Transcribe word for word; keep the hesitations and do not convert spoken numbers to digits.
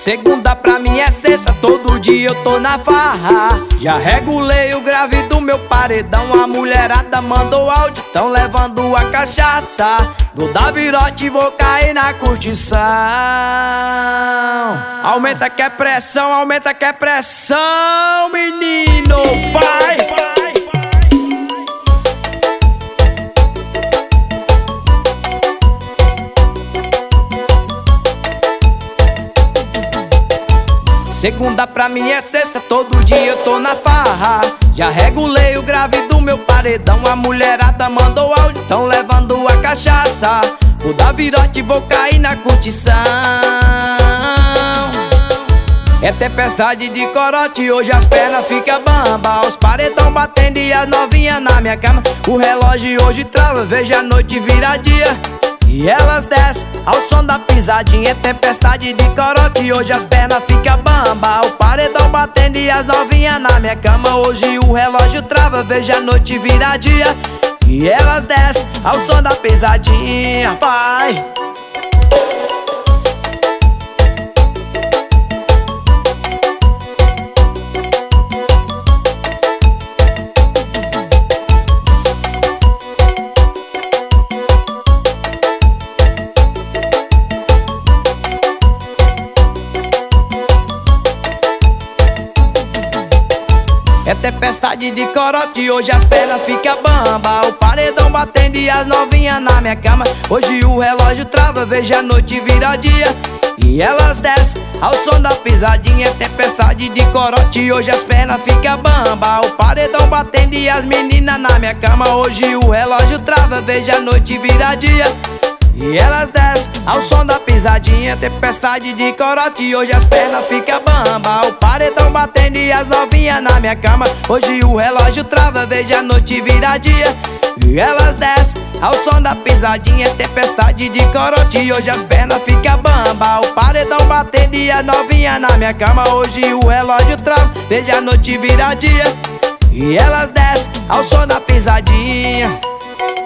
Segunda pra mim é sexta, todo dia eu tô na farra. Já regulei o grave do meu paredão. A mulherada mandou áudio, tão levando a cachaça. Vou dar virote e vou cair na curtição. Aumenta que é pressão, aumenta que é pressão, menino, vai, vai. Segunda pra mim é sexta, todo dia eu tô na farra. Já regulei o grave do meu paredão. A mulherada mandou áudio, tão levando a cachaça. Vou dar virote e vou cair na curtição. É tempestade de corote, hoje as pernas ficam bamba. Os paredão batendo e as novinhas na minha cama. O relógio hoje trava, veja a noite virar dia. E elas descem ao som da pisadinha. É tempestade de corote, hoje as pernas ficam bamba. O paredão batendo e as novinhas na minha cama. Hoje o relógio trava, veja a noite virar dia. E elas descem ao som da pisadinha. Vai! É tempestade de corote, hoje as pernas ficam bamba. O paredão batendo e as novinhas na minha cama. Hoje o relógio trava, veja a noite virar dia. E elas descem ao som da pisadinha. É tempestade de corote, hoje as pernas ficam bamba. O paredão batendo e as meninas na minha cama. Hoje o relógio trava, veja a noite virar dia. E elas descem ao som da pisadinha. Tempestade de corote, hoje as pernas ficam bamba. O paredão batendo e as novinhas na minha cama. Hoje o relógio trava, veja a noite virar dia. E elas descem ao som da pisadinha. Tempestade de corote, hoje as pernas ficam bamba. O paredão batendo e as novinhas na minha cama. Hoje o relógio trava, veja a noite virar dia. E elas descem ao som da pisadinha.